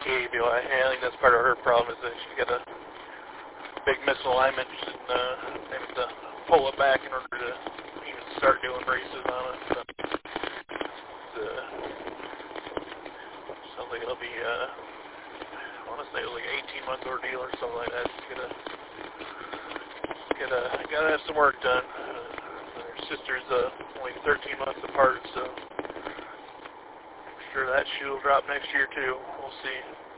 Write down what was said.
ABI. I think that's part of her problem is that she's got a big misalignment and they have to pull it back in order to even start doing races on it. So sounds like it'll be, I want to say it was like an 18-month ordeal or something like that. Gotta have some work done. Her sister's only 13 months apart, so I'm sure that shoe will drop next year too. We'll see.